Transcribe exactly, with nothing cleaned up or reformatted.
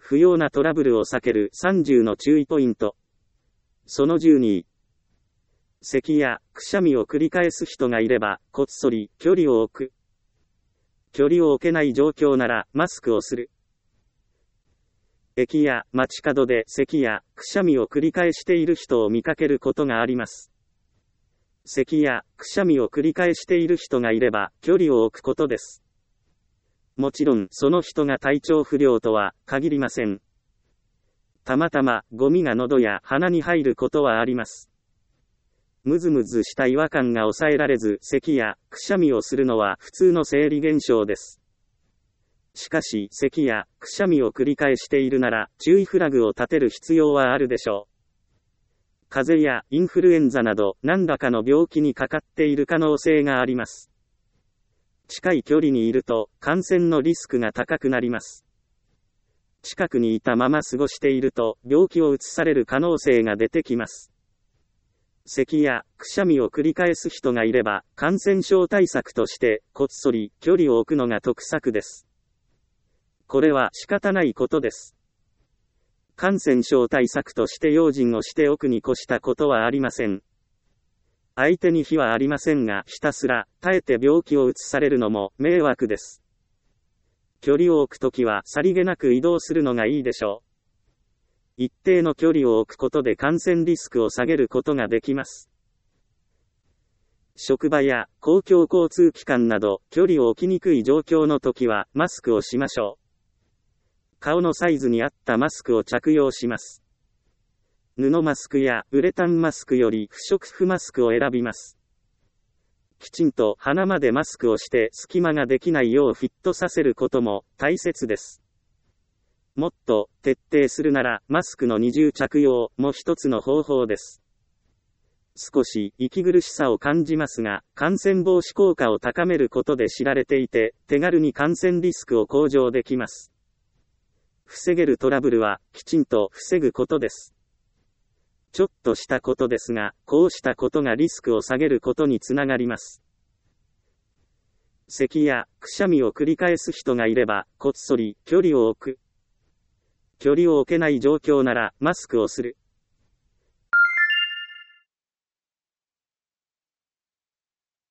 不要なトラブルを避けるさんじゅうの注意ポイント。そのじゅうに。咳やくしゃみを繰り返す人がいれば、こっそり距離を置く。距離を置けない状況なら、マスクをする。駅や街角で咳やくしゃみを繰り返している人を見かけることがあります。咳やくしゃみを繰り返している人がいれば、距離を置くことです。もちろん、その人が体調不良とは限りません。たまたま、ゴミが喉や鼻に入ることはあります。ムズムズした違和感が抑えられず、咳やくしゃみをするのは普通の生理現象です。しかし、咳やくしゃみを繰り返しているなら、注意フラグを立てる必要はあるでしょう。風邪やインフルエンザなど何らかの病気にかかっている可能性があります。近い距離にいると感染のリスクが高くなります。近くにいたまま過ごしていると病気を移される可能性が出てきます。咳やくしゃみを繰り返す人がいれば感染症対策としてこっそり距離を置くのが得策です。これは仕方ないことです。感染症対策として用心をしておくに越したことはありません。相手に非はありませんが、ひたすら耐えて病気を移されるのも迷惑です。距離を置くときはさりげなく移動するのがいいでしょう。一定の距離を置くことで感染リスクを下げることができます。職場や公共交通機関など距離を置きにくい状況のときはマスクをしましょう。顔のサイズに合ったマスクを着用します。布マスクやウレタンマスクより不織布マスクを選びます。きちんと鼻までマスクをして隙間ができないようフィットさせることも大切です。もっと徹底するならマスクの二重着用も一つの方法です。少し息苦しさを感じますが、感染防止効果を高めることで知られていて、手軽に感染リスクを向上できます。防げるトラブルはきちんと防ぐことです。ちょっとしたことですが、こうしたことがリスクを下げることにつながります。咳やくしゃみを繰り返す人がいれば、こっそり距離を置く。距離を置けない状況ならマスクをする。